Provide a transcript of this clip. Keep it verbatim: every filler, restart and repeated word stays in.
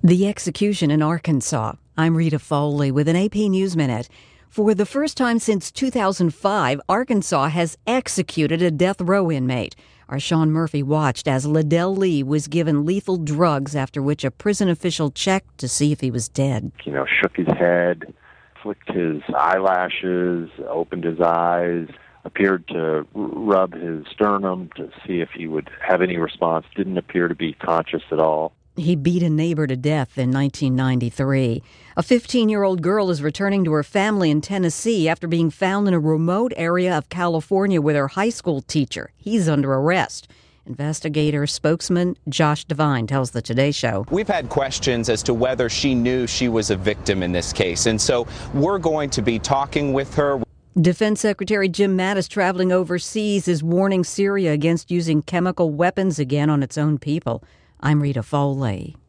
The execution in Arkansas. I'm Rita Foley with an A P News Minute. For the first time since two thousand five, Arkansas has executed a death row inmate. Our Sean Murphy watched as Liddell Lee was given lethal drugs, after which a prison official checked to see if he was dead. You know, shook his head, flicked his eyelashes, opened his eyes, appeared to rub his sternum to see if he would have any response, didn't appear to be conscious at all. He beat a neighbor to death in nineteen ninety-three. A fifteen-year-old girl is returning to her family in Tennessee after being found in a remote area of California with her high school teacher. He's under arrest. Investigator spokesman Josh Devine tells the Today Show. We've had questions as to whether she knew she was a victim in this case, and so we're going to be talking with her. Defense Secretary Jim Mattis, traveling overseas, is warning Syria against using chemical weapons again on its own people. I'm Rita Foley.